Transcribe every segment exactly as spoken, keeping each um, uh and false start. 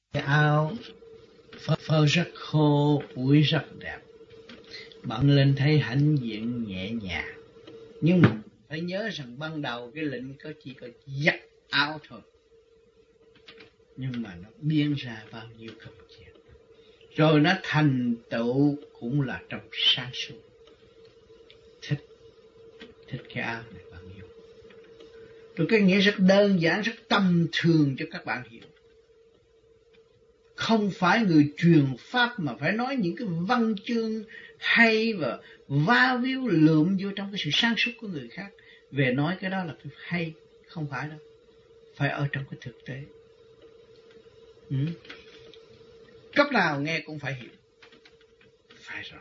Cái áo phơ, phơ rất khô, ủi rất đẹp, bận lên thấy hãnh diện nhẹ nhàng. Nhưng mà phải nhớ rằng ban đầu cái lệnh có chỉ có giặt áo thôi, nhưng mà nó biến ra bao nhiêu công chuyện, rồi nó thành tựu cũng là trong sáng suốt. Thích thích cái áo này bao nhiêu. Rồi cái nghĩa rất đơn giản, rất tầm thường cho các bạn hiểu. Không phải người truyền pháp mà phải nói những cái văn chương hay và va víu lượm vô trong cái sự sáng suốt của người khác, về nói cái đó là cái hay. Không phải đâu, phải ở trong cái thực tế. ừ. Cấp nào nghe cũng phải hiểu, phải rõ.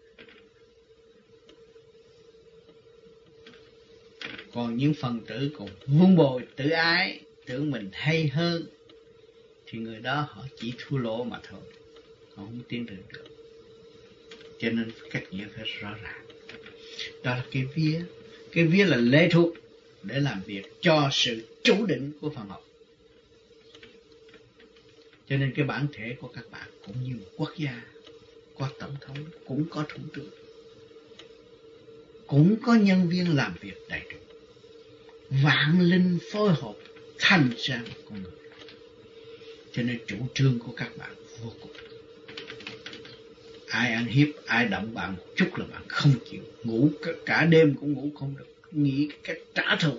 Còn những phần tử còn vun bồi tự ái, tưởng mình hay hơn, thì người đó họ chỉ thua lỗ mà thôi, họ không tiến được được. Cho nên cách nghĩa phải rõ ràng. Đó là cái vía. Cái vía là lệ thuộc để làm việc cho sự chủ định của phần học. Cho nên cái bản thể của các bạn cũng như một quốc gia, có tổng thống, cũng có thủ tướng, cũng có nhân viên làm việc đầy đủ. Vạn linh phối hợp thành ra một con người. Cho nên chủ trương của các bạn vô cùng. Ai ăn hiếp, ai động bạn một chút là bạn không chịu, ngủ cả đêm cũng ngủ không được, nghĩ cách trả thù.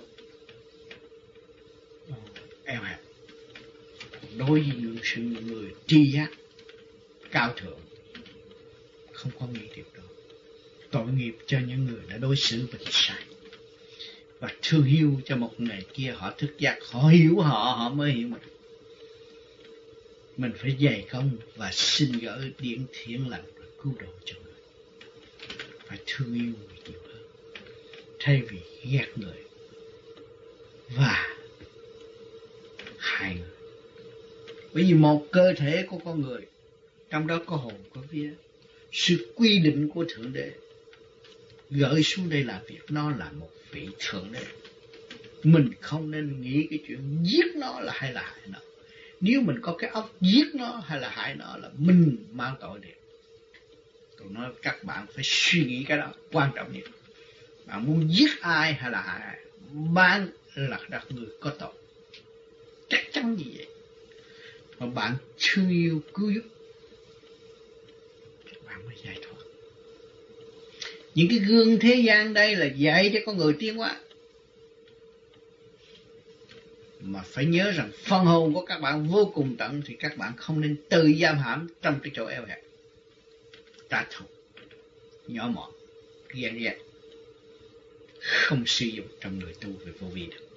Eo hẹp. Đối với những sự người tri giác cao thượng, không có nghĩ điều đó. Tội nghiệp cho những người đã đối xử với sai, và thương yêu cho một ngày kia họ thức giác, họ hiểu họ, họ mới hiểu mình. Mình phải dày công và xin gửi điển thiện lành và cứu độ cho người. Phải thương yêu người nhiều hơn, thay vì ghét người và hại người. Bởi vì một cơ thể của con người, trong đó có hồn, có vía. Sự quy định của Thượng Đế gửi xuống đây làm việc, nó là một vị Thượng Đế. Mình không nên nghĩ cái chuyện giết nó là hay là hại nó. Nếu mình có cái óc giết nó hay là hại nó là mình mang tội nghiệp. Tôi nói các bạn phải suy nghĩ cái đó quan trọng nhất. Bạn muốn giết ai hay là hại ai, bạn là đặt người có tội, chắc chắn như vậy. Mà bạn thương yêu cứu giúp, bạn mới giải thoát. Những cái gương thế gian đây là dạy cho con người tiến hóa. Mà phải nhớ rằng phần hồn của các bạn vô cùng tận, thì các bạn không nên tự giam hãm trong cái chỗ eo hẹp, trả thù, nhỏ mọn, ghen ghét, không sử dụng trong người tu về vô vi được.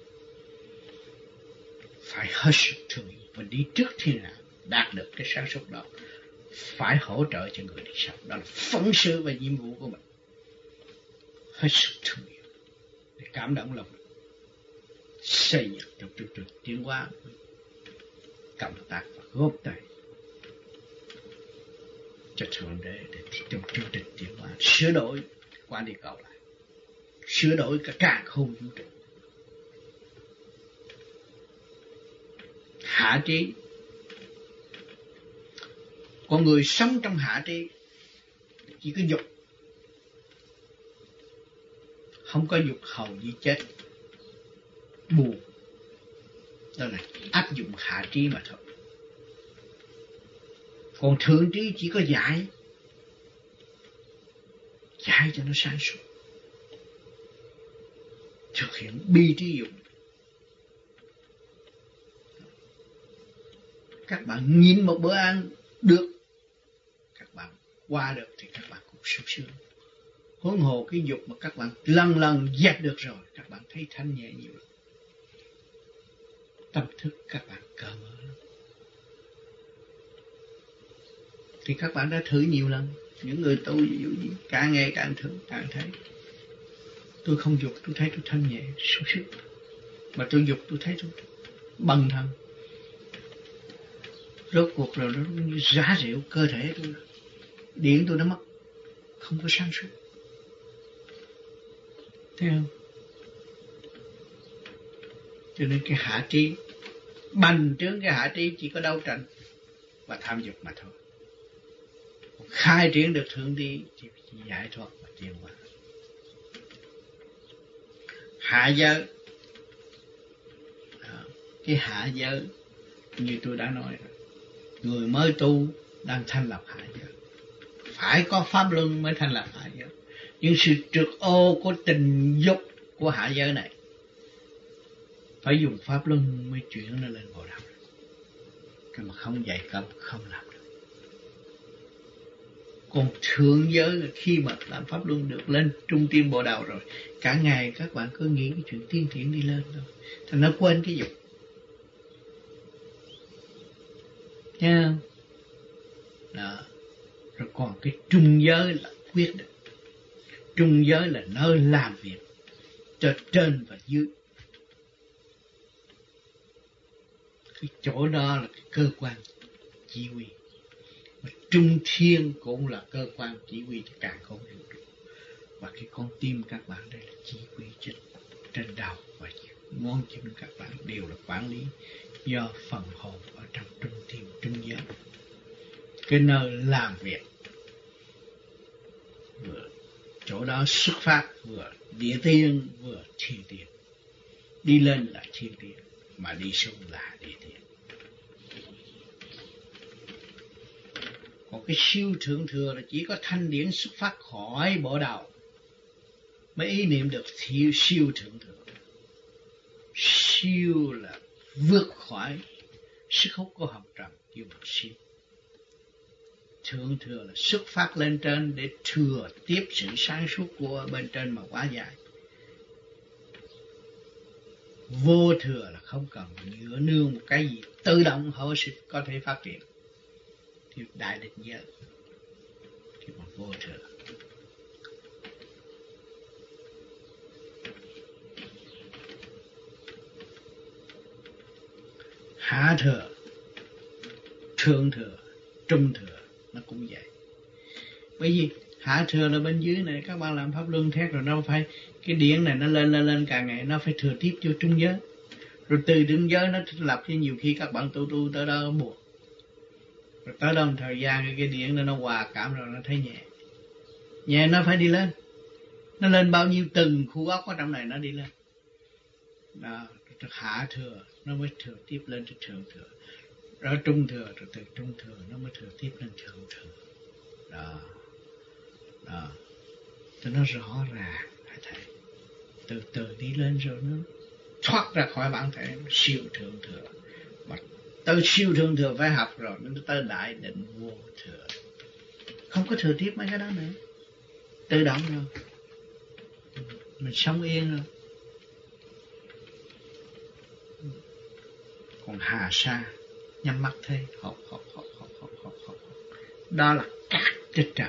Phải hết sức thương yêu và đi trước thiên hạ, đạt được cái sáng suốt đó. Phải hỗ trợ cho người đi sau, đó là phận sự và nhiệm vụ của mình. Hết sức thương yêu để cảm động lòng, xây dựng trong chương trình tiến hóa, cộng tác và góp tay cho Thượng Đế để trong chương trình tiến hóa sửa đổi quan địa cầu lại, sửa đổi cả càn khôn vũ trụ. Hạ trí, con người sống trong hạ trí chỉ có dục, không có dục hầu như chết, buồn. Đó là áp dụng hạ trí mà thôi. Còn thượng trí chỉ có dạy, dạy cho nó sáng suốt, thực hiện bi trí dụng. Các bạn nhìn một bữa ăn được, các bạn qua được thì các bạn cũng sung sướng. Huống hồ cái dục mà các bạn lần lần dẹp được rồi, các bạn thấy thanh nhẹ nhiều lắm. Tâm thức các bạn cởi mở lắm. Thì các bạn đã thử nhiều lần. Những người tu ví dụ như càng ngày càng thử, càng thấy tôi không dục, tôi thấy tôi thanh nhẹ, sung sướng. Mà tôi dục, tôi thấy tôi bần thần. Rốt cuộc rồi nó như rã rịu cơ thể tôi, điện tôi nó mất, không có sáng suốt. Thấy không? Cho nên cái hạ trí, bành trướng cái hạ trí chỉ có đấu tranh. và tham dục mà thôi. Khai triển được thượng đi thì giải thoát và tiến hóa. Hạ giới, cái hạ giới như tôi đã nói, người mới tu đang thành lập hạ giới, phải có pháp luân mới thành lập hạ giới. Nhưng sự trượt ô của tình dục của hạ giới này phải dùng pháp luân mới chuyển nó lên bộ đạo. Cái mà không dạy cấm không làm được. Còn thượng giới là khi mà làm pháp luân được lên trung tim bộ đạo rồi, cả ngày các bạn cứ nghĩ cái chuyện tiên triển đi lên thôi, thành nó quên cái dục. Thấy không? Đó. Rồi còn cái trung giới là quyết định. Trung giới là nơi làm việc cho trên và dưới. Cái chỗ đó là cái cơ quan chỉ huy. Và trung thiên cũng là cơ quan chỉ huy cho càng không vũ trụ. Và cái con tim các bạn đây là chỉ huy trên, trên đầu và ngón chân các bạn đều là quản lý do phần hồn ở trong trung tim, trung giới. Cái nơi làm việc vừa chỗ đó xuất phát vừa địa tiên vừa thiên tiên. Đi lên là thiên tiên, mà đi xuống là địa tiên. Còn cái siêu thượng thừa là chỉ có thanh điển xuất phát khỏi bộ đầu mới ý niệm được thiêu siêu thượng thừa. Siêu là vượt khỏi sức hút của hồng trần, kêu bằng siêu. Thượng thừa là xuất phát lên trên để thừa tiếp sự sáng suốt của bên trên mà quá dài. Vô thừa là không cần nhựa nương một cái gì, tự động họ sẽ có thể phát triển. Thì đại định giới thì bằng vô thừa. Hạ thừa, thượng thừa, trung thừa nó cũng vậy. Bởi vì hạ thừa là bên dưới này các bạn làm pháp luân thét rồi, nó phải cái điển này nó lên lên lên càng ngày nó phải thừa tiếp vô trung giới, rồi từ trung giới nó thiết lập. Cho nhiều khi các bạn tu tu tới đó buộc, rồi tới đó một thời gian cái điển nó nó hòa cảm rồi nó thấy nhẹ nhẹ, nó phải đi lên. Nó lên bao nhiêu từng khu óc ở trong này nó đi lên đó. Hạ thừa nó mới thừa tiếp lên cho thượng thừa, rồi trung thừa, rồi từ trung thừa nó mới thừa tiếp lên thượng thừa. Đó, đó, cho nó rõ ràng, hãy thấy, từ từ đi lên rồi nó thoát ra khỏi bản thể siêu thượng thừa. Mà tới siêu thượng thừa phải học rồi, nó tới đại định vô thừa, không có thừa tiếp mấy cái đó nữa, tự động rồi, mình sống yên rồi. Còn hà sa nhắm mắt thấy hộp hộp hộp hộp hộp hộp hộp, đó là cát trên trời.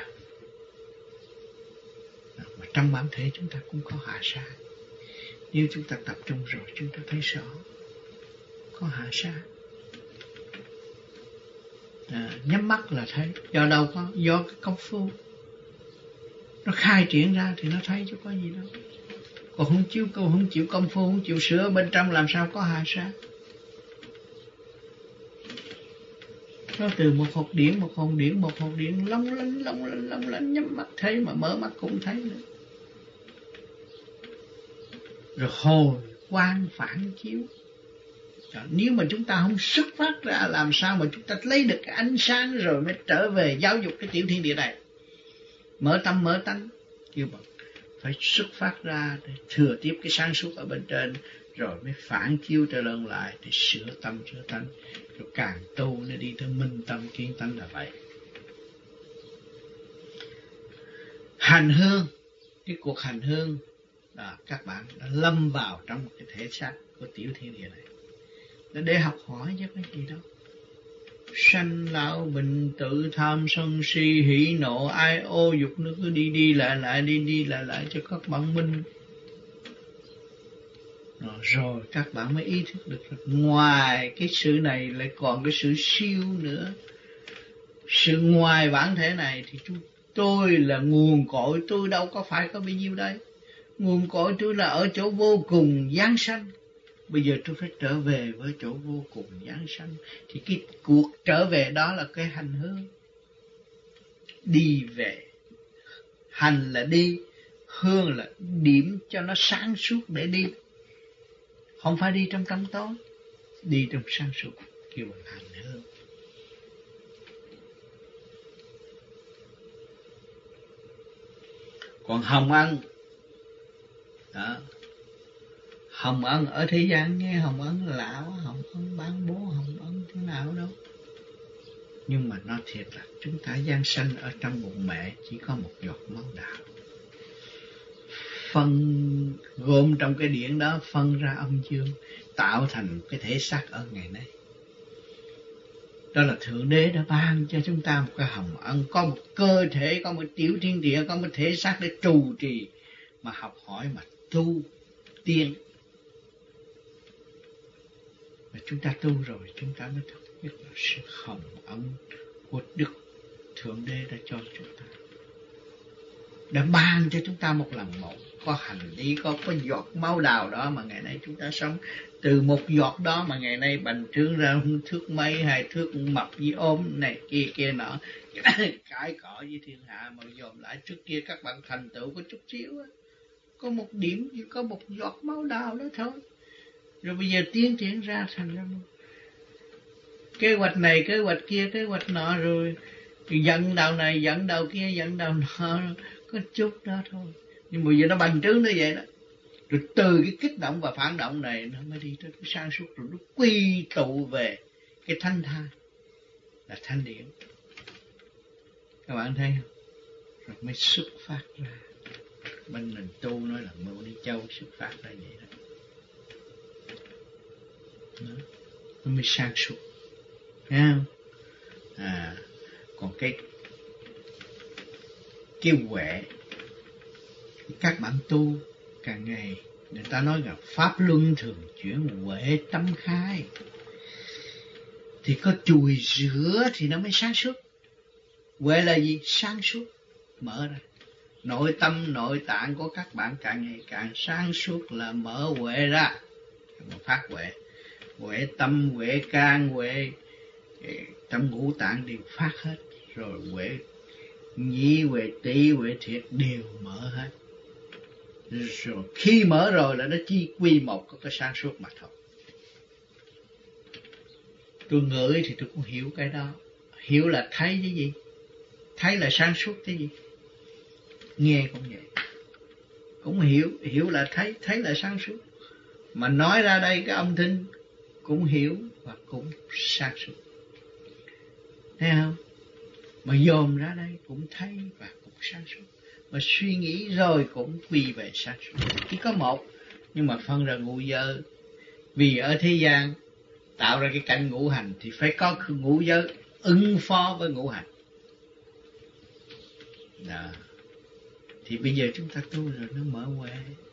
Mà trong bản thể chúng ta cũng có hà sa. Nếu chúng ta tập trung rồi chúng ta thấy rõ có hà sa. À, nhắm mắt là thấy. Do đâu có? Do cái công phu nó khai triển ra thì nó thấy chứ có gì đâu. Còn không chịu, không chịu công phu, không chịu sửa bên trong làm sao có hà sa. Nó từ một hột điển, một hồn điển, một hột điển long lanh, long lanh, long lanh, nhắm mắt thấy mà mở mắt cũng thấy nữa. Rồi hồi quang phản chiếu. Rồi, nếu mà chúng ta không xuất phát ra, làm sao mà chúng ta lấy được cái ánh sáng rồi mới trở về giáo dục cái tiểu thiên địa này. Mở tâm, mở tánh, kêu bằng phải xuất phát ra để thừa tiếp cái sáng suốt ở bên trên, rồi mới phản chiếu trở lên lại để sửa tâm sửa tánh. Rồi càng tu nó đi tới minh tâm kiến tánh là vậy. Hành hương, cái cuộc hành hương là các bạn đã lâm vào trong một cái thể xác của tiểu thiên địa này để, để học hỏi chứ cái gì đâu. Sanh lão bệnh tử tham sân si hỉ nộ ai ô dục nó cứ đi đi lại lại đi đi lại lại cho các bạn minh. Rồi các bạn mới ý thức được ngoài cái sự này lại còn cái sự siêu nữa. Sự ngoài bản thể này thì chúng tôi là nguồn cội, tôi đâu có phải có bao nhiêu đây. Nguồn cội tôi là ở chỗ vô cùng giáng sanh. Bây giờ tôi phải trở về với chỗ vô cùng giáng sanh. Thì cái cuộc trở về đó là cái hành hương. Đi về. Hành là đi, hương là điểm cho nó sáng suốt để đi. Không phải đi trong tăm tối, đi trong sáng suốt, kêu là hành hương. Còn hồng ân đó, hồng ân ở thế gian nghe hồng ân là lạ quá, hồng ân bán bố, hồng ân thế nào đâu. Nhưng mà nó thiệt là chúng ta giáng sanh ở trong bụng mẹ chỉ có một giọt máu đạo. Phân gồm trong cái điển đó, phân ra âm dương, tạo thành cái thể xác ở ngày nay. Đó là Thượng Đế đã ban cho chúng ta một cái hồng ân, có một cơ thể, có một tiểu thiên địa, có một thể xác để trụ trì, mà học hỏi, mà tu tiên. Và chúng ta tu rồi, chúng ta mới thức biết là sự hồng ân của Đức Thượng Đế đã cho chúng ta, đã ban cho chúng ta một lần một. Có hành lý, có có giọt máu đào đó mà ngày nay chúng ta sống. Từ một giọt đó mà ngày nay bành trướng ra thước mấy, hai thước mập với ốm này kia kia nọ, cãi cọ với thiên hạ. Mà dòm lại trước kia các bạn thành tựu có chút xíu á, có một điểm, chỉ có một giọt máu đào đó thôi. Rồi bây giờ tiến triển ra thành ra kế hoạch này, kế hoạch kia, kế hoạch nọ, rồi dẫn đầu này, dẫn đầu kia, dẫn đầu nọ, có chút đó thôi. Nhưng bây giờ nó bành trướng như vậy đó. Rồi từ cái kích động và phản động này nó mới đi tới cái sáng suốt, rồi nó quy tụ về cái thanh thai là thanh điển. Các bạn thấy không? Rồi mới xuất phát ra. Bên mình tu nói là Mâu Ni Châu xuất phát ra vậy đó. Đó. Nó mới sáng suốt. Thấy không? À, còn cái cái huệ, các bạn tu càng ngày người ta nói là pháp luân thường chuyển, huệ tâm khai, thì có chùi rửa thì nó mới sáng suốt. Huệ là gì? Sáng suốt, mở ra. Nội tâm nội tạng của các bạn càng ngày càng sáng suốt là mở huệ ra, phát huệ. Huệ tâm, huệ can, huệ trong ngũ tạng đều phát hết. Rồi huệ nhĩ, huệ tỷ, huệ thiệt đều mở hết. Rồi khi mở rồi là nó chỉ quy một có cái sáng suốt mà thôi. Tôi ngửi thì tôi cũng hiểu cái đó. Hiểu là thấy cái gì? Thấy là sáng suốt cái gì? Nghe cũng vậy. Cũng hiểu, hiểu là thấy, thấy là sáng suốt. Mà nói ra đây cái âm thanh cũng hiểu và cũng sáng suốt. Thấy không? Mà dồn ra đây cũng thấy và cũng sáng suốt. Mà suy nghĩ rồi cũng quy về sáng suốt. Chỉ có một, nhưng mà phân ra ngũ giới. Vì ở thế gian tạo ra cái cảnh ngũ hành thì phải có ngũ giới ứng phó với ngũ hành. Đó. Thì bây giờ chúng ta tu rồi nó mở huệ.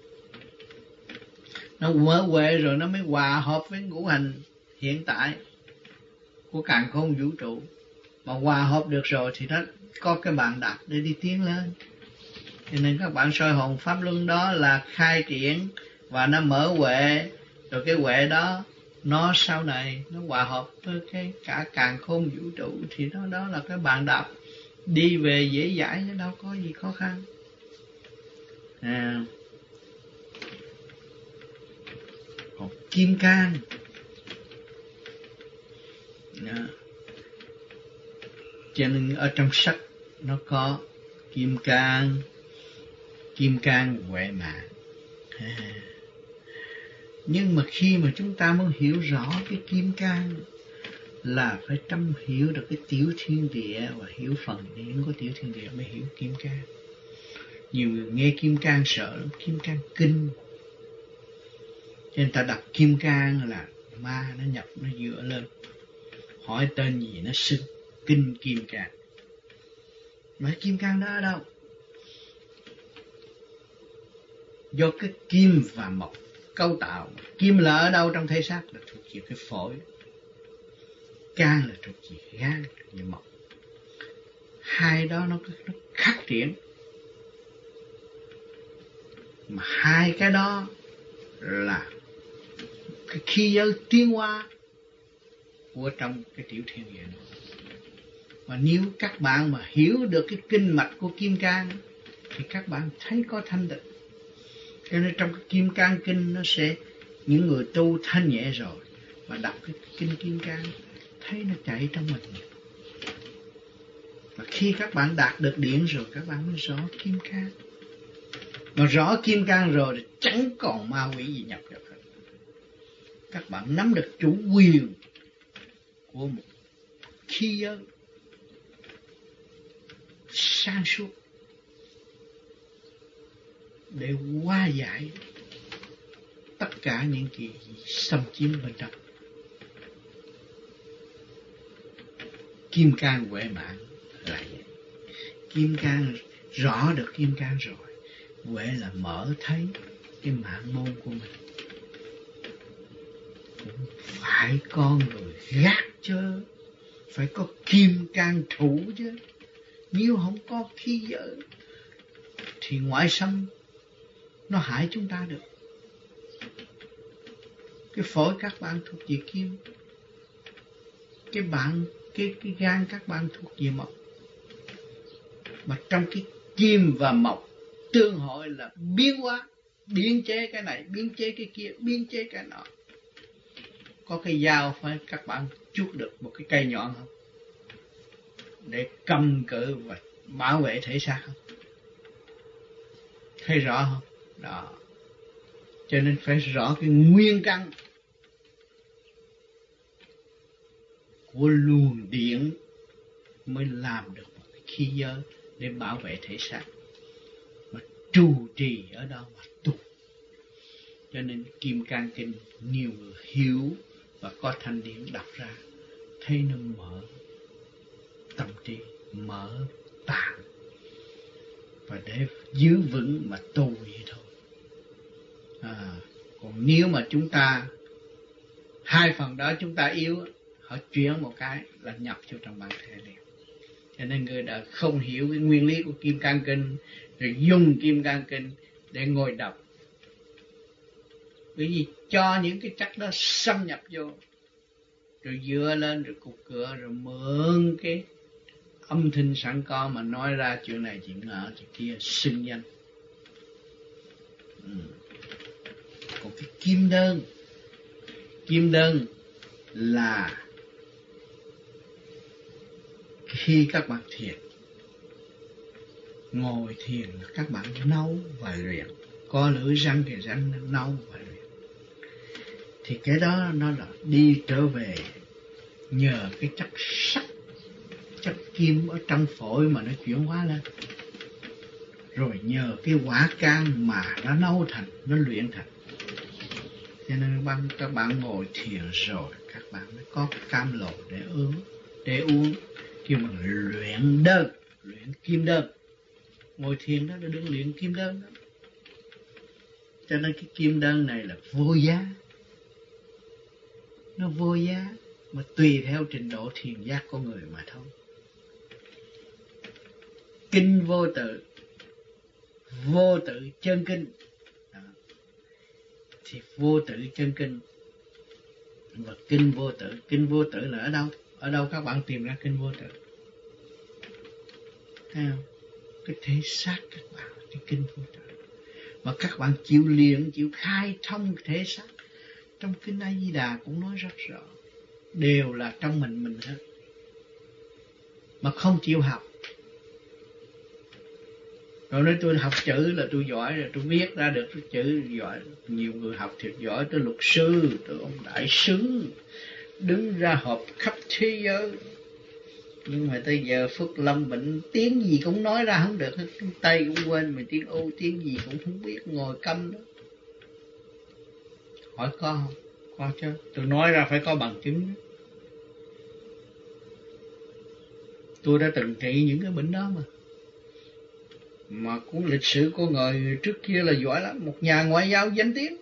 Nó mở huệ rồi nó mới hòa hợp với ngũ hành hiện tại của càn khôn vũ trụ. Mà hòa hợp được rồi thì nó có cái bàn đạp để đi tiến lên. Cho nên các bạn soi hồn pháp luân đó là khai triển và nó mở huệ. Rồi cái huệ đó nó sau này nó hòa hợp với cái cả càn khôn vũ trụ, thì nó đó là cái bàn đạp đi về dễ dãi, chứ đâu có gì khó khăn. À, còn kim cang đó. Cho nên ở trong sách nó có kim cang, kim cang huệ mạng. À, nhưng mà khi mà chúng ta muốn hiểu rõ cái kim cang là phải tâm hiểu được cái tiểu thiên địa và hiểu phần điển của tiểu thiên địa mới hiểu kim cang. Nhiều người nghe kim cang sợ lắm, kim cang kinh. Cho nên ta đọc kim cang là ma nó nhập, nó dựa lên. Hỏi tên gì nó xưng kinh kim cang. Mà kim cang đó ở đâu? Do cái kim và mộc cấu tạo. Kim là ở đâu trong thể xác? Là thuộc về cái phổi. Can là thuộc về gan và mộc. Hai đó nó, nó khắc triển. Mà hai cái đó là cái khí giới tiến hóa của trong cái tiểu thiên địa này. Và nếu các bạn mà hiểu được cái kinh mạch của Kim Cang thì các bạn thấy có thanh tịnh. Cho nên trong cái Kim Cang kinh nó sẽ, những người tu thanh nhẹ rồi mà đọc cái kinh Kim Cang thấy nó chạy trong mình. Và khi các bạn đạt được điển rồi các bạn mới rõ Kim Cang. Mà rõ Kim Cang rồi thì chẳng còn ma quỷ gì nhập được hết. Các bạn nắm được chủ quyền của một khí giới sáng suốt để hóa giải tất cả những cái xâm chiếm bên trong. Kim Cang huệ mạng là vậy. Kim Cang rõ được Kim Cang rồi, huệ là mở thấy cái mạng môn của mình. Cũng phải con người gác chớ, phải có Kim Cang thủ chứ. Nếu không có khí giới thì ngoại xâm nó hại chúng ta được. Cái phổi các bạn thuộc về kim, cái bạn cái cái gan các bạn thuộc về mộc. Mà trong cái kim và mộc tương hội là biến hóa, biến chế cái này, biến chế cái kia, biến chế cái nọ. Có cái dao phải các bạn chuốt được một cái cây nhọn không? Để cầm cự và bảo vệ thể xác không? Thấy rõ không? Đó. Cho nên phải rõ cái nguyên căn của luồng điện mới làm được một cái khí giới để bảo vệ thể xác. Mà trụ trì ở đó mà tu. Cho nên Kim Cang Kinh nhiều người hiểu và có thanh điển đọc ra, thấy nó mở tâm trí, mở tạng. Và để giữ vững mà tu vậy thôi. À, còn nếu mà chúng ta hai phần đó chúng ta yếu, họ chuyển một cái là nhập vô trong bản thể liền. Cho nên người đã không hiểu cái nguyên lý của Kim Cang Kinh, rồi dùng Kim Cang Kinh để ngồi đọc. Bởi vì cho những cái chất đó xâm nhập vô, rồi dựa lên, rồi cục cửa, rồi mượn cái âm thanh sẵn có mà nói ra chuyện này chuyện nọ chuyện kia xưng danh. Ừ. Còn cái kim đơn, kim đơn là khi các bạn thiền, ngồi thiền là các bạn nấu và luyện, có lưỡi răng thì răng nấu và luyện. Thì cái đó nó là đi trở về nhờ cái chất sắt, chất kim ở trong phổi mà nó chuyển hóa lên. Rồi nhờ cái quả cam mà nó nấu thành, nó luyện thành. Cho nên các bạn ngồi thiền rồi, các bạn mới có cam lồ để uống, để uống. Kêu bằng luyện đơn, luyện kim đơn. Ngồi thiền đó là đừng luyện kim đơn đó. Cho nên cái kim đơn này là vô giá. Nó vô giá, mà tùy theo trình độ thiền giác của người mà thôi. Kinh vô tự, vô tự chân kinh. Đó. Thì vô tự chân kinh và kinh vô tự. Kinh vô tự là ở đâu? Ở đâu các bạn tìm ra kinh vô tự? Thấy không? Cái thể xác các bạn, cái kinh vô tự. Mà các bạn chịu luyện, chịu khai thông thể xác. Trong kinh A Di Đà cũng nói rất rõ, đều là trong mình mình hết. Mà không chịu học. Rồi nói tôi học chữ là tôi giỏi rồi, tôi viết ra được cái chữ giỏi. Nhiều người học thiệt giỏi, tới luật sư, tới ông đại sứ, đứng ra họp khắp thế giới. Nhưng mà tới giờ Phước Lâm bệnh, tiếng gì cũng nói ra không được, tiếng Tây cũng quên, mà tiếng Âu tiếng gì cũng không biết, ngồi câm đó. Hỏi có không? Có chứ. Tôi nói ra phải có bằng chứng. Tôi đã từng trị những cái bệnh đó mà. Mà cuốn lịch sử của người trước kia là giỏi lắm. Một nhà ngoại giao danh tiếng,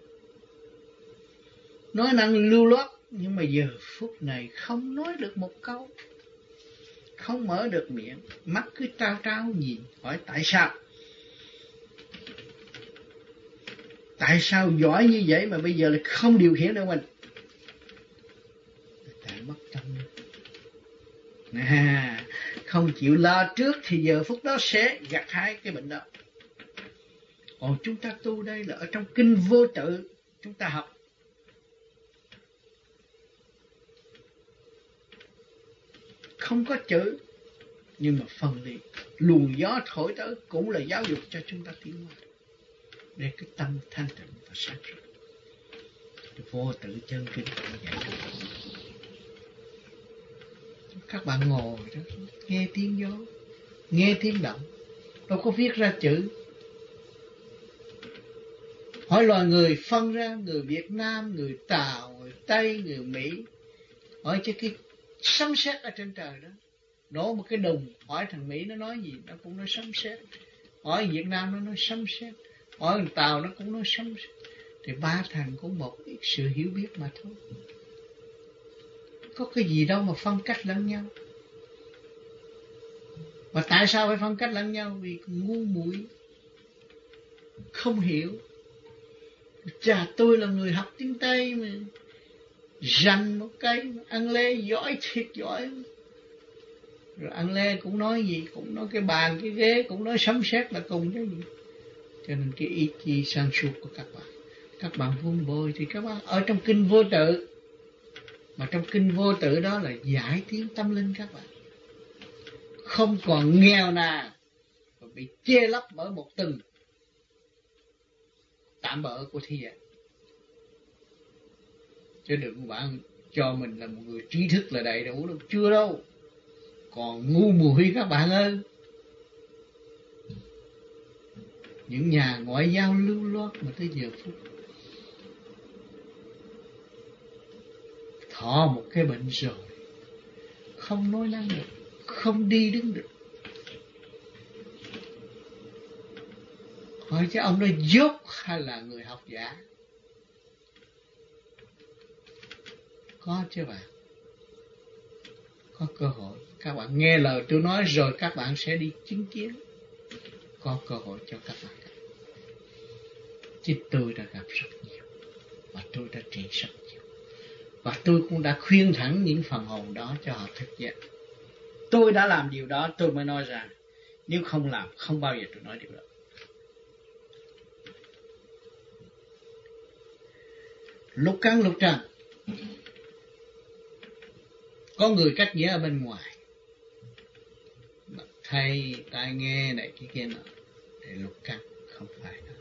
nói năng lưu loát, nhưng mà giờ phút này không nói được một câu, không mở được miệng, mắt cứ trao trao nhìn. Hỏi tại sao? Tại sao giỏi như vậy mà bây giờ lại không điều khiển được mình? Tại mất tâm. À, không chịu lo trước thì giờ phút đó sẽ gặt hái cái bệnh đó. Còn chúng ta tu đây là ở trong kinh vô tự, chúng ta học. Không có chữ, nhưng mà phần lý, luồng gió thổi tới cũng là giáo dục cho chúng ta tiến hóa. Để cái tâm thanh tịnh và sáng suốt. Vô tự chân kinh cũng vậy. Các bạn ngồi đó, nghe tiếng gió, nghe tiếng động, đâu có viết ra chữ. Hỏi loài người phân ra, người Việt Nam, người Tàu, người Tây, người Mỹ. Hỏi cho cái sấm sét ở trên trời đó, đổ một cái đùng, hỏi thằng Mỹ nó nói gì, nó cũng nói sấm sét. Hỏi Việt Nam nó nói sấm sét, hỏi thằng Tàu nó cũng nói sấm sét. Thì ba thằng cũng một ít sự hiểu biết mà thôi. Có cái gì đâu mà phân cách lẫn nhau. Và tại sao phải phân cách lẫn nhau? Vì ngu muội, không hiểu. Chà, tôi là người học tiếng Tây mà, rành một cái, ăn lê giỏi thiệt giỏi. Rồi ăn lê cũng nói gì, cũng nói cái bàn, cái ghế, cũng nói sấm sét là cùng cái gì. Cho nên cái ý chí sáng suốt của các bạn, các bạn vun bồi thì các bạn ở trong kinh vô tự. Mà trong kinh vô tự đó là giải tiến tâm linh các bạn. Không còn nghèo nàn và bị che lấp bởi một từng tạm bỡ của thế gian. Chứ đừng bạn cho mình là một người trí thức là đầy đủ đâu. Chưa đâu. Còn ngu muội các bạn ơi. Những nhà ngoại giao lưu loát mà tới giờ phút thọ một cái bệnh rồi, không nói năng được, không đi đứng được. Hỏi chứ ông đó dốt hay là người học giả? Có chứ bạn. Có cơ hội. Các bạn nghe lời tôi nói rồi các bạn sẽ đi chứng kiến. Có cơ hội cho các bạn. Chứ tôi đã gặp rất nhiều. Và tôi đã trị rất nhiều. Và tôi cũng đã khuyên thẳng những phần hồn đó cho họ thức dậy. Tôi đã làm điều đó tôi mới nói ra. Nếu không làm không bao giờ tôi nói điều đó. Lục căn lục trần. Có người cách nghĩa ở bên ngoài. Thầy, tai nghe này cái kia nọ. Để lục căn không phải đó.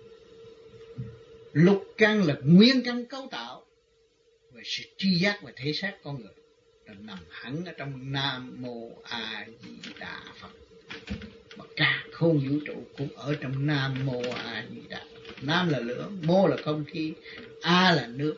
Lục căn là nguyên căn cấu tạo về sự tri giác và thể xác con người. Là nằm hẳn ở trong Nam Mô A Di Đà Phật. Mà cả không vũ trụ cũng ở trong Nam Mô A Di Đà. Nam là lửa, Mô là không khí, A là nước,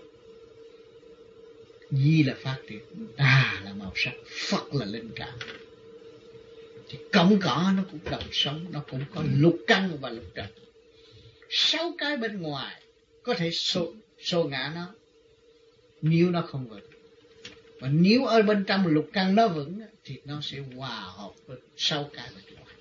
Di là phát triển, Đà là màu sắc, Phật là linh cảm. Thì cọng cỏ nó cũng đồng sống, nó cũng có lục căn và lục trần. Sáu cái bên ngoài có thể xô, xô ngã nó nếu nó không vững. Và nếu ở bên trong lục căn nó vững thì nó sẽ hòa hợp với sáu cái bên ngoài.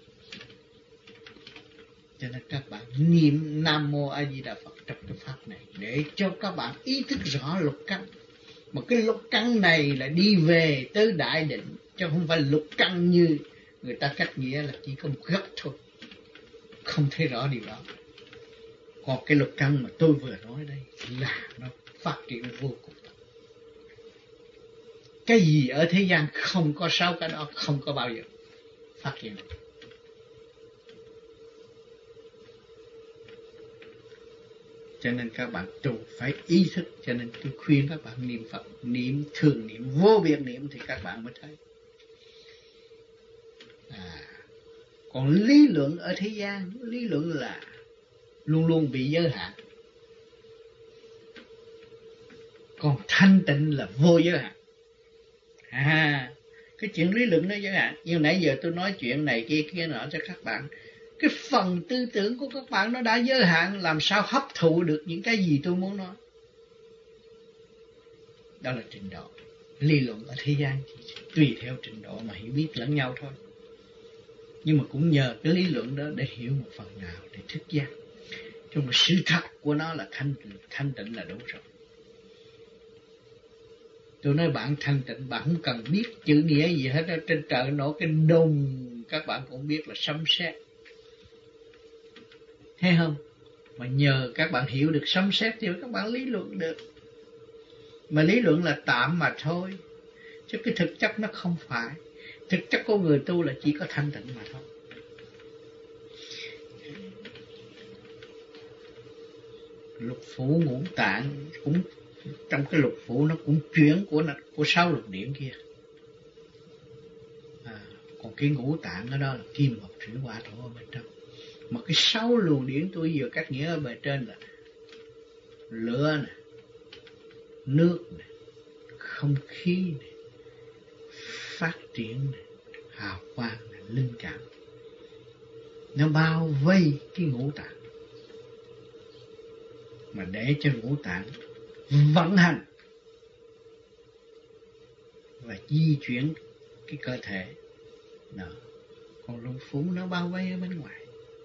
Cho nên các bạn niệm Nam Mô A Di Đà Phật trong cái pháp này để cho các bạn ý thức rõ lục căn. Mà cái lục căn này là đi về tới đại định, chứ không phải lục căn như người ta cách nghĩa là chỉ có một góc thôi. Không thấy rõ điều đó. Còn cái lục căn mà tôi vừa nói đây là nó phát triển vô cùng. Cái gì ở thế gian không có sáu cái đó, không có bao giờ phát triển được. Cho nên các bạn tu phải ý thức. Cho nên tôi khuyên các bạn niệm Phật, niệm thường niệm, vô biệt niệm thì các bạn mới thấy. À, còn lý luận ở thế gian, lý luận là luôn luôn bị giới hạn. Còn thanh tịnh là vô giới hạn. À, cái chuyện lý luận nó giới hạn. Nhưng nãy giờ tôi nói chuyện này kia kia nọ cho các bạn. Cái phần tư tưởng của các bạn nó đã giới hạn, làm sao hấp thụ được những cái gì tôi muốn nói. Đó là trình độ. Lý luận ở thế gian thì tùy theo trình độ mà hiểu biết lẫn nhau thôi. Nhưng mà cũng nhờ cái lý luận đó để hiểu một phần nào, để thức giác. Nhưng mà sự thật của nó là thanh thanh tịnh là đủ rồi. Tôi nói bạn thanh tịnh, bạn không cần biết chữ nghĩa gì hết. Trên trời nổ cái đùng, các bạn cũng biết là sấm sét. Thấy không? Mà nhờ các bạn hiểu được sấm sét thì các bạn lý luận được. Mà lý luận là tạm mà thôi, chứ cái thực chất nó không phải. Thực chất của người tu là chỉ có thanh tịnh mà thôi. Lục phủ ngũ tạng cũng trong cái lục phủ nó cũng chuyển của của sáu lục điển kia. À, còn cái ngũ tạng ở đó là kim mộc thủy hỏa thổ ở bên trong. Mà cái sáu luồng điển tôi vừa cắt nghĩa ở bề trên là lửa này, nước này, không khí này, phát triển này, hào quang này, linh cảm. Nó bao vây cái ngũ tạng. Mà để cho ngũ tạng vận hành và di chuyển cái cơ thể. Đó. Còn lục phủ nó bao vây ở bên ngoài.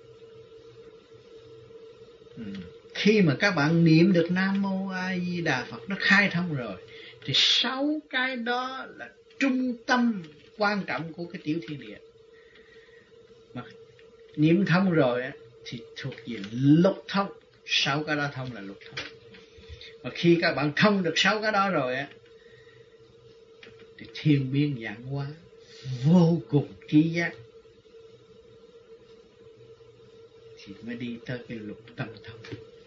Ừ. Khi mà các bạn niệm được Nam Mô A Di Đà Phật nó khai thông rồi, thì sáu cái đó là trung tâm quan trọng của cái tiểu thiên địa. Mà niệm thông rồi thì thuộc về lục thông. Sáu cái đó thông là lục thông. Mà khi các bạn thông được sáu cái đó rồi á, thì thiên biến vạn hóa, vô cùng trí giác, thì mới đi tới cái lục tâm thông.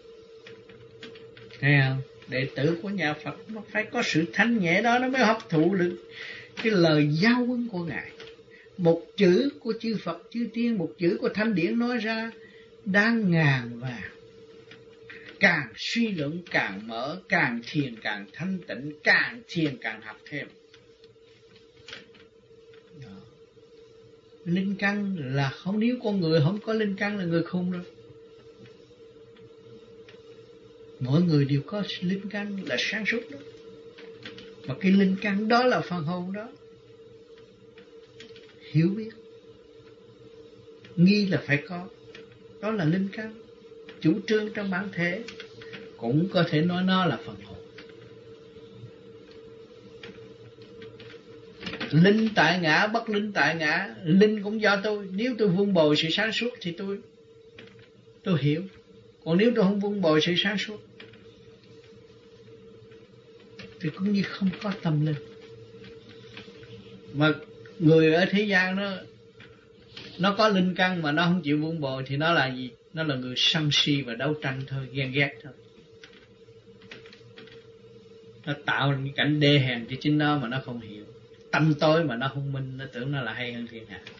Thấy không? Đệ tử của nhà Phật nó phải có sự thanh nhẹ đó, nó mới hấp thụ được cái lời giáo huấn của Ngài. Một chữ của chư Phật chư Tiên, một chữ của Thánh Điển nói ra đáng ngàn vàng. Càng suy luận càng mở, càng thiền càng thanh tịnh, càng thiền càng học thêm. Đó. Linh căn là không, nếu con người không có linh căn là người khùng rồi. Mỗi người đều có linh căn là sáng suốt đó. Mà cái linh căn đó là phần hồn đó. Hiểu biết, nghi là phải có. Đó là linh căn. Chủ trương trong bản thể, cũng có thể nói nó là phần hồn. Linh tại ngã, bất linh tại ngã. Linh cũng do tôi. Nếu tôi vun bồi sự sáng suốt thì tôi tôi hiểu. Còn nếu tôi không vun bồi sự sáng suốt thì cũng như không có tâm linh. Mà người ở thế gian nó nó có linh căn mà nó không chịu vun bồi thì nó là gì? Nó là người sân si và đấu tranh thôi, ghen ghét thôi. Nó tạo những cảnh đê hèn cho chính nó mà nó không hiểu. Tâm tối mà nó không minh, nó tưởng nó là hay hơn thiên hạ.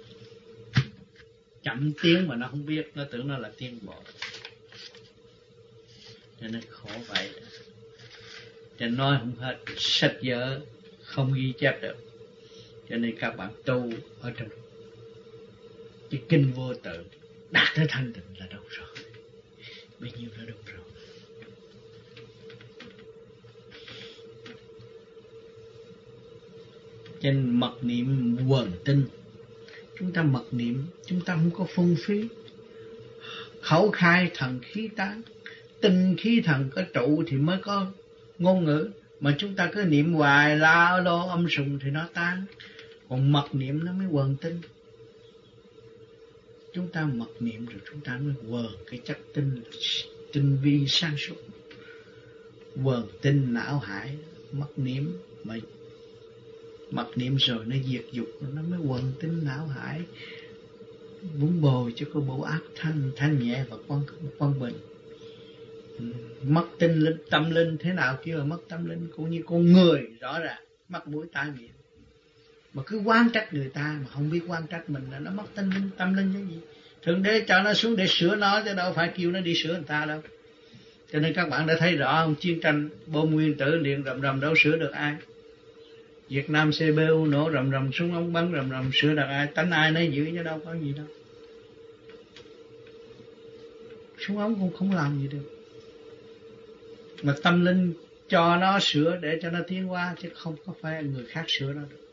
Chậm tiến mà nó không biết, nó tưởng nó là tiến bộ. Cho nên khổ vậy. Cho nên nói không hết, sách vở không ghi chép được. Cho nên các bạn tu ở trong cái kinh vô tự, đạt tới thanh tịnh là đủ rồi. Bấy nhiêu là đủ rồi. Trên mật niệm quần tinh, chúng ta mật niệm, chúng ta không có phung phí. Khẩu khai thần khí tán, tinh khí thần có trụ thì mới có ngôn ngữ. Mà chúng ta cứ niệm hoài la lô âm sùng thì nó tan. Còn mật niệm nó mới quần tinh. Chúng ta mật niệm rồi chúng ta mới quần cái chất tinh, tinh vi sáng suốt. Quần tinh não hải, mật niệm mà mật niệm rồi nó diệt dục, nó mới quần tinh não hải, vun bồi cho cái bộ ác thanh thanh nhẹ và quan quan bình. Mất tinh linh, tâm linh thế nào kêu là mất tâm linh? Cũng như con người rõ ràng mất mũi tai miệng, mà cứ oán trách người ta mà không biết oán trách mình là nó mất tâm linh. Tâm linh cái gì? Thượng đế cho nó xuống để sửa nó chứ đâu phải kêu nó đi sửa người ta đâu. Cho nên các bạn đã thấy rõ không? Chiến tranh bom nguyên tử liền rầm rầm đâu sửa được ai. Việt Nam xê pê u nổ rầm rầm, súng ống bắn rầm rầm, sửa được ai? Tánh ai nấy giữ chứ đâu có gì đâu. Súng ống cũng không làm gì được. Mà tâm linh cho nó sửa để cho nó tiến qua, chứ không có phải người khác sửa nó được.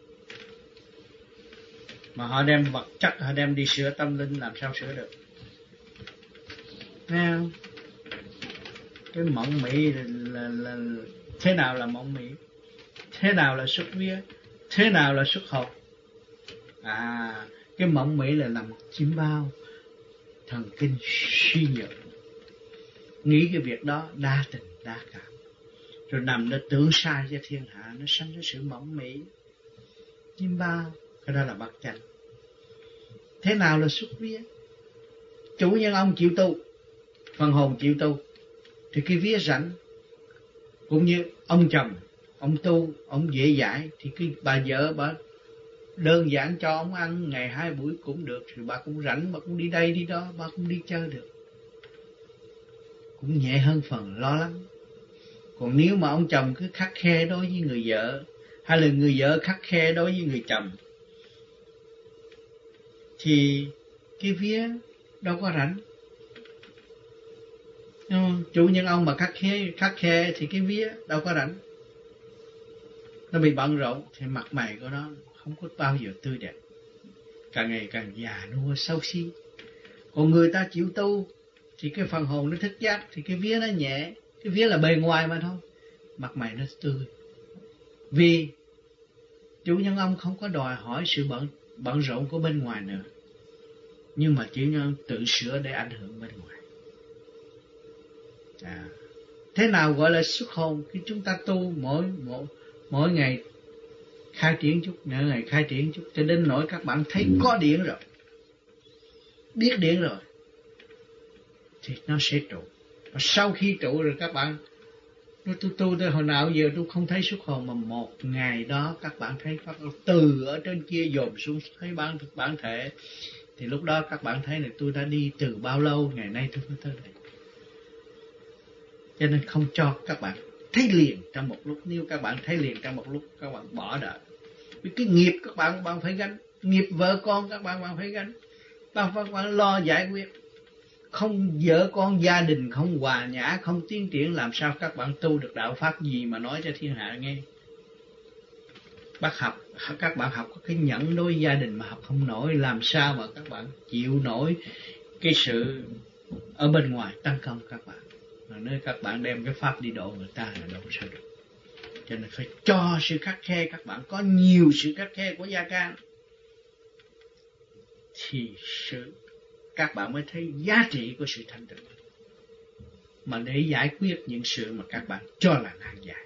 Mà họ đem vật chất, họ đem đi sửa tâm linh làm sao sửa được. Nghe không? Cái mộng mị là, là, là thế nào là mộng mị, thế nào là xuất vía, thế nào là xuất hồn. À, cái mộng mị là nằm chim bao, thần kinh suy nhược, nghĩ cái việc đó đa tình đa cảm, rồi nằm đó tưởng sai cho thiên hạ, nó sanh ra sự mộng mị. Chim bao, cái đó là bất chánh. Thế nào là xuất vía? Chủ nhân ông chịu tu, phần hồn chịu tu, thì cái vía rảnh. Cũng như ông chồng, ông tu, ông dễ dãi, thì cái bà vợ bà đơn giản cho ông ăn ngày hai buổi cũng được, thì bà cũng rảnh, bà cũng đi đây đi đó, bà cũng đi chơi được, cũng nhẹ hơn phần lo lắng. Còn nếu mà ông chồng cứ khắt khe đối với người vợ, hay là người vợ khắt khe đối với người chồng, thì cái vía đâu có rảnh. Chủ nhân ông mà khắt khe, khắt khe thì cái vía đâu có rảnh. Nó bị bận rộn thì mặt mày của nó không có bao giờ tươi đẹp, càng ngày càng già nua xấu xí. Còn người ta chịu tu thì cái phần hồn nó thức giác, thì cái vía nó nhẹ. Cái vía là bề ngoài mà thôi, mặt mày nó tươi. Vì chủ nhân ông không có đòi hỏi sự bận bận rộn của bên ngoài nữa, nhưng mà chủ nhân tự sửa để ảnh hưởng bên ngoài. À, thế nào gọi là xuất hồn? Khi chúng ta tu mỗi mỗi mỗi ngày khai triển chút, mỗi ngày khai triển chút, cho đến nỗi các bạn thấy có điện rồi, biết điện rồi, thì nó sẽ trụ. Và sau khi trụ rồi các bạn nói tôi tu tới hồi nào giờ tôi không thấy xuất hồn, mà một ngày đó các bạn thấy các bạn từ ở trên kia dồn xuống thấy bản bản thể, thì lúc đó các bạn thấy là tôi đã đi từ bao lâu, ngày nay tôi mới tới đây. Cho nên không cho các bạn thấy liền trong một lúc. Nếu các bạn thấy liền trong một lúc, các bạn bỏ đợi. Vì cái nghiệp các bạn các bạn phải gánh, nghiệp vợ con các bạn bạn phải gánh, các bạn phải lo giải quyết. Không vợ con gia đình không hòa nhã, không tiến triển, làm sao các bạn tu được đạo pháp gì mà nói cho thiên hạ nghe. Bác học, các bạn học có cái nhẫn đối gia đình mà học không nổi, làm sao mà các bạn chịu nổi cái sự ở bên ngoài tấn công các bạn. Mà nếu các bạn đem cái pháp đi độ người ta là đâu sao được. Cho nên phải cho sự khắt khe, các bạn có nhiều sự khắt khe của gia can, thì sự các bạn mới thấy giá trị của sự thanh tịnh, mà để giải quyết những sự mà các bạn cho là nan giải.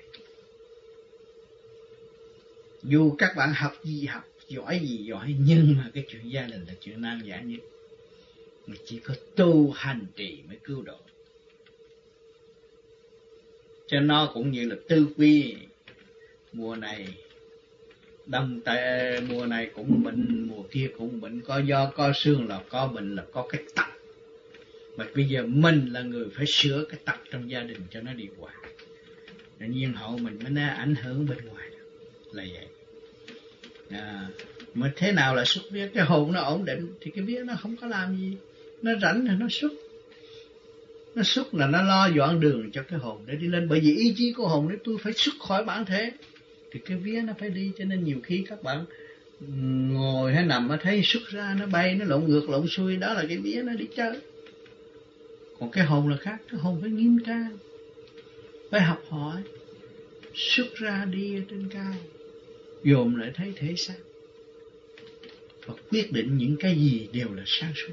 Dù các bạn học gì học, giỏi gì giỏi, nhưng mà cái chuyện gia đình là chuyện nan giải nhất. Mà chỉ có tu hành trì mới cứu độ. Cho nó cũng như là tư quy. Mùa này đông tệ, mùa này cũng bệnh, mùa kia cũng bệnh, có do có xương là có bệnh, là có cái tật. Mà bây giờ mình là người phải sửa cái tật trong gia đình cho nó đi qua, tự nhiên hậu mình mới nó ảnh hưởng bên ngoài được. Là vậy. À, mà thế nào là xuất vía? Cái hồn nó ổn định thì cái vía nó không có làm gì, nó rảnh thì nó xuất. Nó xuất là nó lo dọn đường cho cái hồn để đi lên. Bởi vì ý chí của hồn nếu tôi phải xuất khỏi bản thể thì cái vía nó phải đi. Cho nên nhiều khi các bạn ngồi hay nằm mà thấy xuất ra nó bay, nó lộn ngược lộn xuôi, đó là cái vía nó đi chơi. Còn cái hồn là khác, cái hồn phải nghiêm trang, phải học hỏi, xuất ra đi ở trên cao, dồn lại thấy thể xác, và quyết định những cái gì đều là sáng suốt.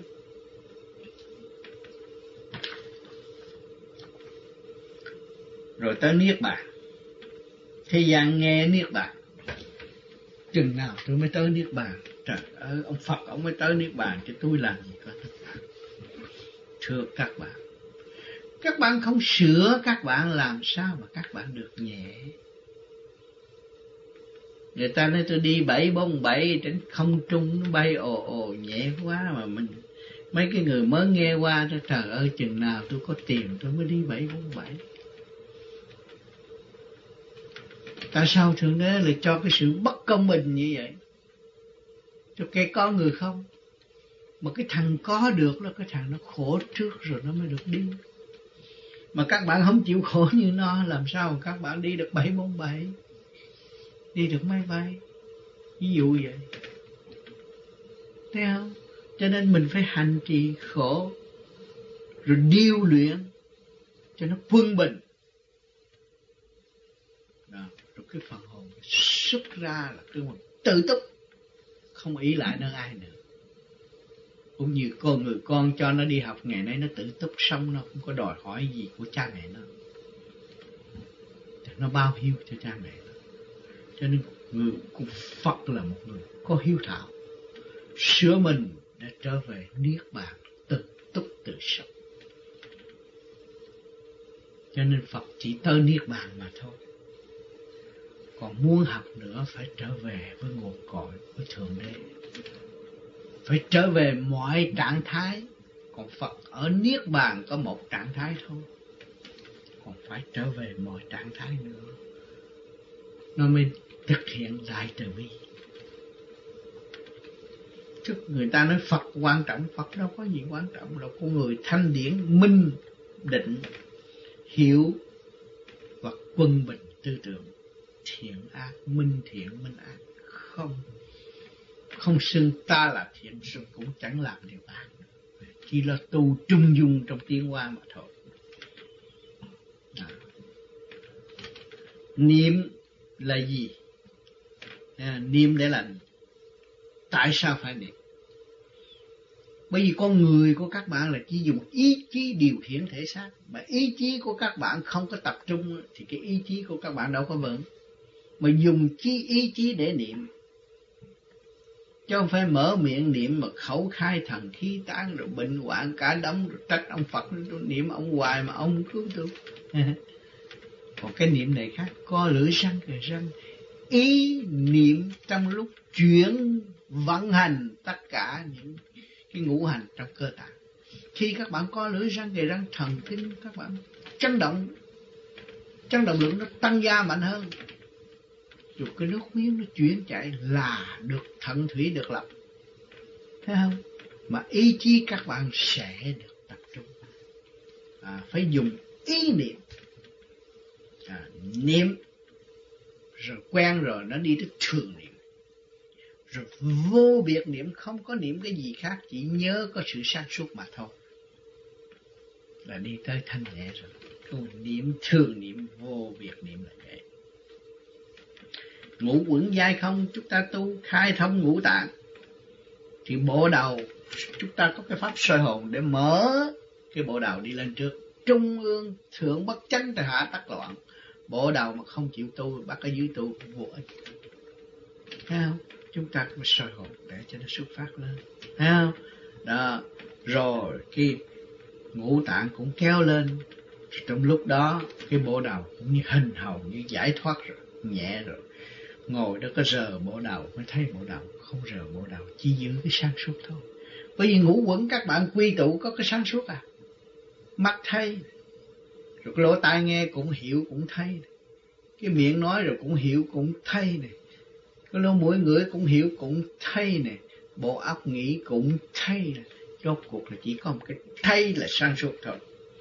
Rồi tới niết bàn. Thế gian nghe niết bàn, chừng nào tôi mới tới niết bàn? Trời ơi, ông Phật ông mới tới niết bàn, chứ tôi làm gì có niết bàn. Thưa các bạn, các bạn không sửa các bạn làm sao mà các bạn được nhẹ. Người ta nói tôi đi bảy bốn bảy trên không trung nó bay ồ ồ nhẹ quá, mà mình mấy cái người mới nghe qua cho trời ơi, chừng nào tôi có tiền tôi mới đi bảy bốn bảy. Tại sao Thượng Đế lại cho cái sự bất công bình như vậy? Cho kẻ có người không. Mà cái thằng có được là cái thằng nó khổ trước rồi nó mới được đi. Mà các bạn không chịu khổ như nó, làm sao mà các bạn đi được bảy bốn bảy, đi được máy bay, ví dụ vậy. Thấy không? Cho nên mình phải hành trì khổ rồi điêu luyện cho nó quân bình. Đó, rồi cái phần hồn xuất ra là cái một tự túc, không ý lại nơi ai nữa. Cũng như con người con cho nó đi học ngày nay nó tự túc xong, nó không có đòi hỏi gì của cha mẹ nó, nó bao hiếu cho cha mẹ nó. Cho nên người của Phật là một người có hiếu thảo, sửa mình để trở về niết bàn, tự túc tự sống. Cho nên Phật chỉ tới niết bàn mà thôi. Còn muốn học nữa phải trở về với nguồn cội, với Thượng Đế, phải trở về mọi trạng thái. Còn Phật ở niết bàn có một trạng thái thôi, còn phải trở về mọi trạng thái nữa, nó mới thực hiện đại từ bi. Chứ người ta nói Phật quan trọng, Phật đâu có gì quan trọng, là con người thanh điển, minh định, hiểu và quân bình tư tưởng, thiện ác, minh thiện minh ác, không không xưng ta là thiện, xưng cũng chẳng làm điều ác, chỉ là tu trung dung trong tiến hóa mà thôi. À. Niệm là gì? À, niệm để làm. Tại sao phải niệm? Bởi vì con người của các bạn là chỉ dùng ý chí điều khiển thể xác, mà ý chí của các bạn không có tập trung thì cái ý chí của các bạn đâu có vững. Mà dùng chí ý chí để niệm, chứ không phải mở miệng niệm mà khẩu khai thần khí tán rồi bệnh hoạn cả đống, rồi trách ông Phật, rồi niệm ông hoài mà ông cứu tôi. Còn cái niệm này khác, co lưỡi răng kề răng, ý niệm trong lúc chuyển vận hành tất cả những cái ngũ hành trong cơ tạng. Khi các bạn co lưỡi răng kề răng, thần kinh các bạn chấn động, chấn động lượng nó tăng gia mạnh hơn, rồi cái nước miếng nó chuyển chạy là được thận thủy được lập, thấy không? Mà ý chí các bạn sẽ được tập trung. À, phải dùng ý niệm. À, niệm rồi quen rồi nó đi tới thường niệm, rồi vô biệt niệm, không có niệm cái gì khác, chỉ nhớ có sự sáng suốt mà thôi, là đi tới thanh nhẹ rồi. Còn niệm thường niệm, vô biệt niệm là vậy. Ngũ quẩn giai không, chúng ta tu khai thông ngũ tạng thì bộ đầu chúng ta có cái pháp soi hồn để mở cái bộ đầu đi lên trước. Trung ương thượng bất chánh hạ tắc loạn. Bộ đầu mà không chịu tu, bắt ở dưới tu cũng vô ích. Thấy không? Chúng ta cũng soi hồn để cho nó xuất phát lên. Thấy không? Đó. Rồi cái ngũ tạng cũng kéo lên. Trong lúc đó cái bộ đầu cũng như hình hầu như giải thoát rồi, nhẹ rồi. Ngồi đó có rờ bộ đầu mới thấy bộ đầu, không rờ bộ đầu chỉ giữ cái sáng suốt thôi. Bởi vì ngũ quẩn các bạn quy tụ có cái sáng suốt à. Mắt thấy, rồi cái lỗ tai nghe cũng hiểu cũng thấy, cái miệng nói rồi cũng hiểu cũng thấy này, cái lỗ mũi ngửi cũng hiểu cũng thấy này, bộ óc nghĩ cũng thấy này. Rốt cuộc là chỉ có một cái thấy là sáng suốt thôi.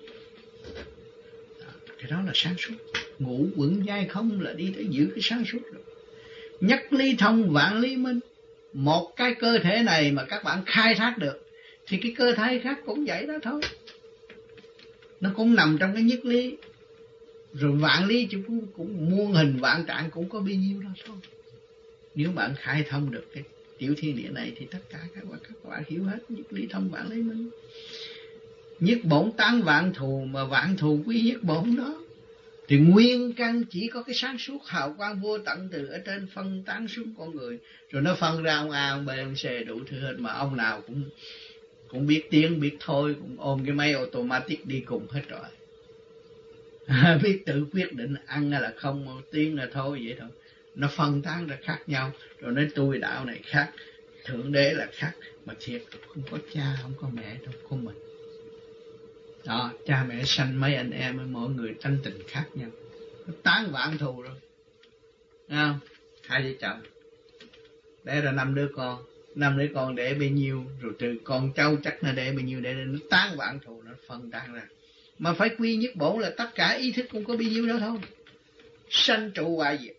Đó, cái đó là sáng suốt. Ngũ quẩn giai không là đi tới giữ cái sáng suốt rồi. Nhất ly thông vạn ly minh. Một cái cơ thể này mà các bạn khai thác được thì cái cơ thể khác cũng vậy đó thôi. Nó cũng nằm trong cái nhất lý. Rồi vạn lý cũng, cũng muôn hình vạn trạng cũng có bấy nhiêu đó thôi. Nếu bạn khai thông được cái tiểu thiên địa này thì tất cả các bạn, các bạn hiểu hết nhất lý thông vạn lý minh. Nhất bổn tán vạn thù, mà vạn thù quy nhất bổn đó. Thì nguyên căn chỉ có cái sáng suốt hào quang vô tận từ ở trên phân tán xuống con người. Rồi nó phân ra ông A, ông B, ông C đủ thứ hết. Mà ông nào cũng cũng biết tiếng, biết thôi, cũng ôm cái máy automatic đi cùng hết rồi. À, biết tự quyết định ăn là không, tiếng là thôi, vậy thôi. Nó phân tán ra khác nhau. Rồi nói tôi đạo này khác, Thượng Đế là khác. Mà thiệt không có cha, không có mẹ đâu, có mình. Đó, cha mẹ sanh mấy anh em, mỗi người thanh tình khác nhau. Nó tán vạn thù rồi. Thấy không? Hai vợ chồng để ra năm đứa con, năm đứa con để bao nhiêu, rồi từ con cháu chắc là để bao nhiêu, để nó tán vạn thù, nó phân tán ra. Mà phải quy nhất bổn là tất cả ý thức cũng có bao nhiêu đó thôi. Sanh trụ hoại diệt,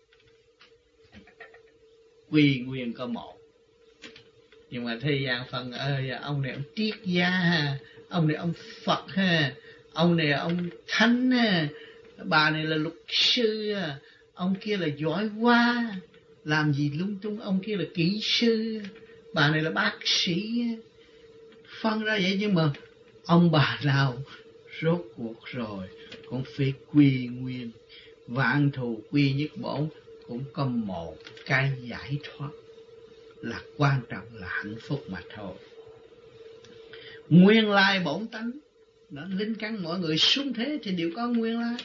quy nguyên có một. Nhưng mà thế gian phần ơi, ông này ông triết gia, ông này ông Phật ha, ông này ông Thánh ha, bà này là luật sư, ông kia là giỏi quá, làm gì lung tung, ông kia là kỹ sư, bà này là bác sĩ, phân ra vậy. Nhưng mà ông bà nào rốt cuộc rồi cũng phải quy nguyên, vạn thù quy nhất bổn, cũng có một cái giải thoát là quan trọng, là hạnh phúc mà thôi. Nguyên lai bổn tánh, nó linh căn mọi người xuống thế thì đều có nguyên lai.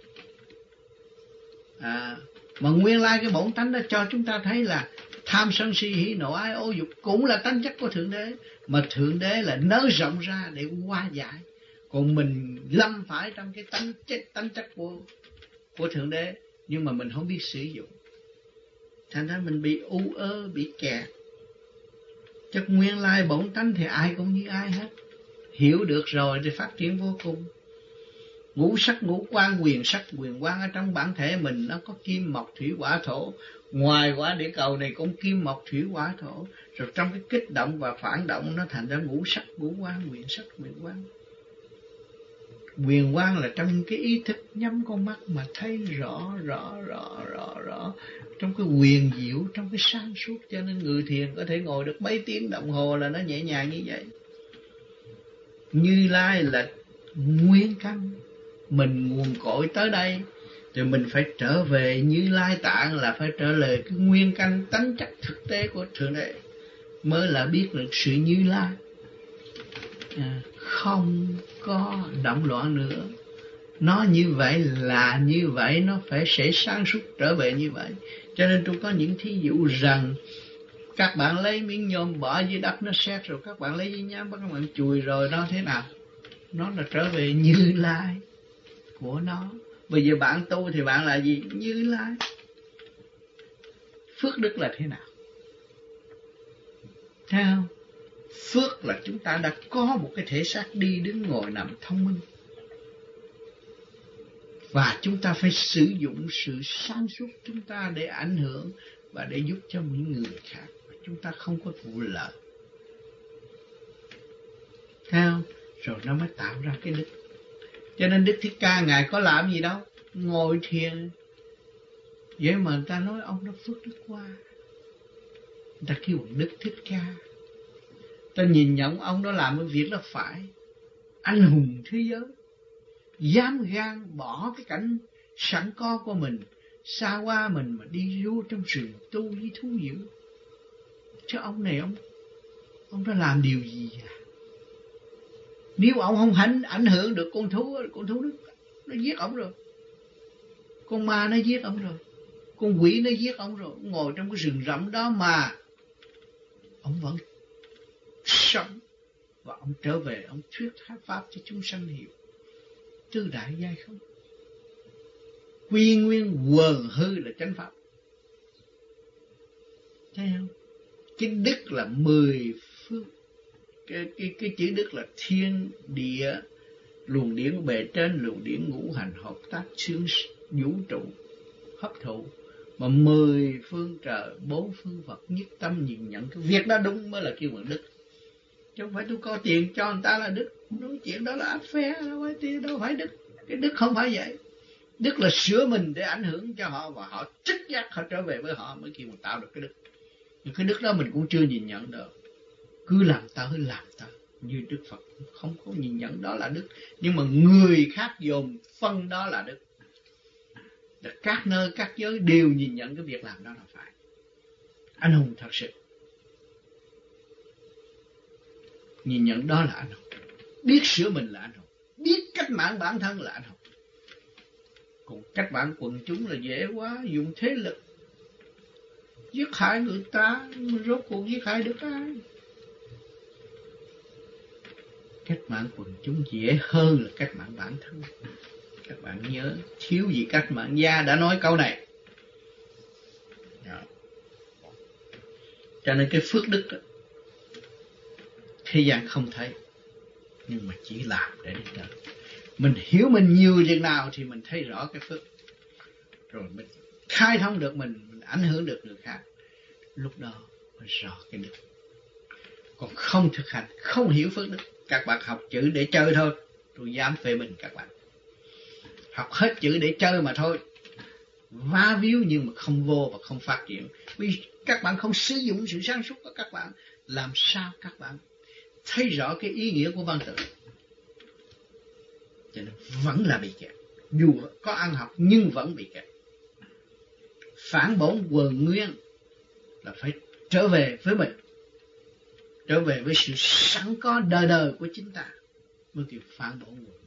À, mà nguyên lai cái bổn tánh đó cho chúng ta thấy là tham sân si hỉ nộ ái ô dục cũng là tánh chất của Thượng Đế, mà Thượng Đế là nới rộng ra để hóa giải. Còn mình lâm phải trong cái tánh chất tánh chất của của Thượng Đế, nhưng mà mình không biết sử dụng, thành ra mình bị u ơ, bị kẹt. Chất nguyên lai bổn tánh thì ai cũng như ai hết, hiểu được rồi thì phát triển vô cùng. Ngũ sắc ngũ quan, quyền sắc quyền quan ở trong bản thể mình nó có kim mộc thủy hỏa thổ. Ngoài quả địa cầu này cũng kim mộc thủy hỏa thổ, rồi trong cái kích động và phản động nó thành ra ngũ sắc ngũ quan, quyền sắc quyền quan. Quyền quan là trong cái ý thức nhắm con mắt mà thấy rõ rõ rõ rõ rõ trong cái quyền diệu, trong cái sáng suốt. Cho nên người thiền có thể ngồi được mấy tiếng đồng hồ là nó nhẹ nhàng như vậy. Như Lai là nguyên căn, mình nguồn cội tới đây thì mình phải trở về Như Lai Tạng, là phải trở lại cái nguyên căn tánh chất thực tế của Thượng Đế, mới là biết được sự Như Lai. À, không có động loạn nữa. Nó như vậy là như vậy, nó phải sẽ sáng suốt trở về như vậy. Cho nên tôi có những thí dụ rằng các bạn lấy miếng nhôm bỏ dưới đất nó sét, rồi các bạn lấy giấy nhám các bạn chùi rồi nó thế nào? Nó là trở về Như Lai của nó. Bây giờ bạn tu thì bạn là gì? Như Lai. Phước đức là thế nào? Thấy không? Phước là chúng ta đã có một cái thể xác đi đứng ngồi nằm thông minh, và chúng ta phải sử dụng sự sáng suốt chúng ta để ảnh hưởng và để giúp cho những người khác. Chúng ta không có vụ lợi. Thấy không? Rồi nó mới tạo ra cái đức. Cho nên Đức Thích Ca Ngài có làm gì đâu, ngồi thiền. Vậy mà người ta nói ông đó phước đức quá, người ta kêu Đức Thích Ca. Ta nhìn nhận ông đó làm cái việc đó phải, anh hùng thế giới, dám gan bỏ cái cảnh sẵn có của mình, xa qua mình mà đi vô trong rừng tu với thú dữ. Chứ ông này ông ông đã làm điều gì à? Nếu ông không ảnh ảnh hưởng được con thú, con thú nó, nó giết ông rồi, con ma nó giết ông rồi, con quỷ nó giết ông rồi. Ngồi trong cái rừng rậm đó mà ông vẫn sống, và ông trở về ông thuyết pháp cho chúng sanh hiểu tứ đại giai không. Quy nguyên quần hư là chánh pháp. Thấy không? Cái đức là mười phương. Cái, cái, cái chữ đức là thiên địa, luồng điển bề trên, luồng điển ngũ hành hợp tác xương vũ trụ hấp thụ. Mà mười phương trời, bốn phương Phật nhất tâm nhìn nhận cái việc đó đúng mới là kêu bằng đức. Chứ không phải tôi có tiền cho người ta là đức. Nói chuyện đó là áp phé, đâu phải tiền, đâu phải đức. Cái đức không phải vậy. Đức là sửa mình để ảnh hưởng cho họ, và họ trích giác họ trở về với họ mới kêu mình tạo được cái đức. Nhưng cái đức đó mình cũng chưa nhìn nhận được. Cứ làm tới làm tới. Như Đức Phật không có nhìn nhận đó là đức. Nhưng mà người khác dồn phân đó là đức. Để các nơi các giới đều nhìn nhận cái việc làm đó là phải. Anh hùng thật sự. Nhìn nhận đó là anh hùng. Biết sửa mình là anh hùng. Biết cách mạng bản thân là anh hùng. Còn cách mạng quần chúng là dễ quá, dùng thế lực giết hại người ta, rốt cuộc giết hại được ai? Cách mạng quần chúng dễ hơn là cách mạng bản thân. Các bạn nhớ, thiếu gì cách mạng gia đã nói câu này. Đó. Cho nên cái phước đức đó, thế gian không thấy, nhưng mà chỉ làm để đi tới. Mình hiểu mình nhiều chừng nào thì mình thấy rõ cái phước. Rồi mình khai thông được mình, mình ảnh hưởng được người khác. Lúc đó mới rõ cái đức. Còn không thực hành, không hiểu phước đức. Các bạn học chữ để chơi thôi, tôi dám phê bình các bạn. Học hết chữ để chơi mà thôi, va víu nhưng mà không vô và không phát triển. Vì các bạn không sử dụng sự sáng suốt của các bạn, làm sao các bạn thấy rõ cái ý nghĩa của văn tự. Cho nên vẫn là bị kẹt. Dù có ăn học nhưng vẫn bị kẹt. Phản bổn quần nguyên là phải trở về với mình, trở về với sự sẵn có đời đời của chính ta, mới kêu phản bổn quần.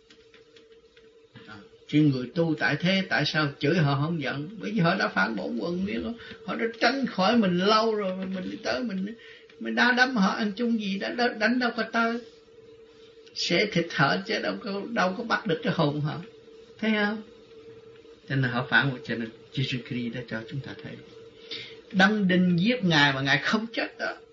À, chứ người tu tại thế, tại sao chửi họ không giận? Bởi vì họ đã phản bổn quần nguyên, họ đã tránh khỏi mình lâu rồi, mình đi tới mình mình đá đấm họ ăn chung gì, đã đánh đâu có tới, sẽ thịt họ chứ đâu có đâu có bắt được cái hồn họ, thấy không? Cho nên họ phản bổn. Cho nên Jesus Christ đã cho chúng ta thấy đâm đinh giết Ngài mà Ngài không chết đó.